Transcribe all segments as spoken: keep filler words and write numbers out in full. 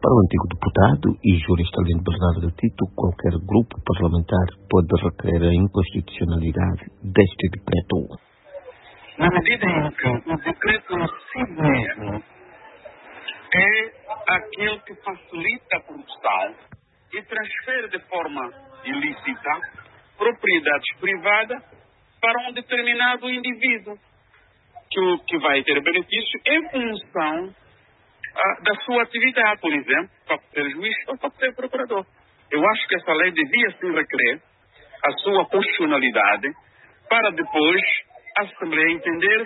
Para o antigo deputado e jurista Lino Bernardo Tito, qualquer grupo parlamentar pode requerer a inconstitucionalidade deste decreto. Na medida em que o decreto em si mesmo é aquele que facilita a corrupção e transfere de forma ilícita propriedades privadas para um determinado indivíduo que, que vai ter benefício em função ah, da sua atividade, por exemplo, para ser juiz ou para ser procurador. Eu acho que essa lei devia se requerer a sua constitucionalidade para depois a Assembleia entender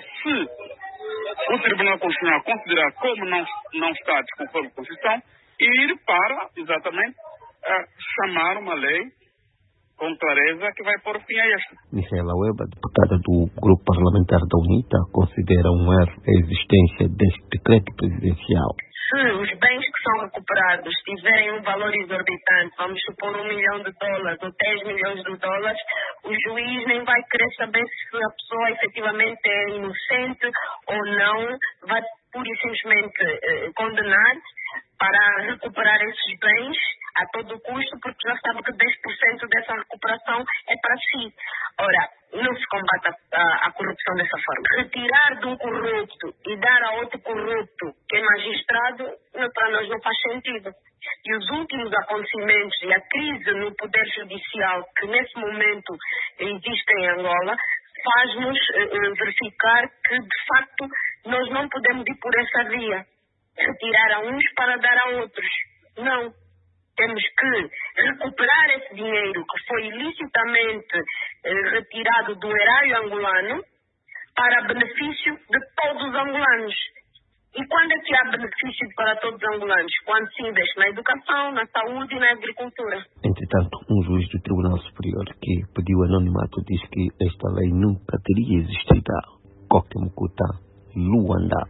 se o Tribunal Constitucional considerar como não, não está desconforme com a Constituição e ir para, exatamente, uh, chamar uma lei com clareza que vai pôr fim a esta. Micaela Weber, deputada do Grupo Parlamentar da UNITA, considera um erro a existência deste decreto presidencial. Se os bens que são recuperados tiverem um valor exorbitante, vamos supor um milhão de dólares ou dez milhões de dólares, o juiz nem vai querer saber se a pessoa efetivamente é inocente ou não, vai pura e simplesmente eh, condenar para recuperar esses bens a todo custo, porque já sabe que dez por cento dessa recuperação é para si. Ora, não se combate a, a, a corrupção dessa forma. Retirar de um corrupto e dar a outro corrupto que é magistrado, não, para nós não faz sentido. E os últimos acontecimentos e a crise no Poder Judicial que nesse momento existe em Angola, faz-nos eh, verificar que, de facto, nós não podemos ir por essa via. Retirar a uns para dar a outros. Não. Temos que recuperar esse dinheiro que foi ilicitamente eh, retirado do erário angolano para benefício de todos os angolanos. E quando é que há benefício para todos os angolanos? Quando se investe na educação, na saúde e na agricultura. Entretanto, um juiz do Tribunal Superior que pediu anonimato diz que esta lei nunca teria existido. Coque Mucuta, Luanda.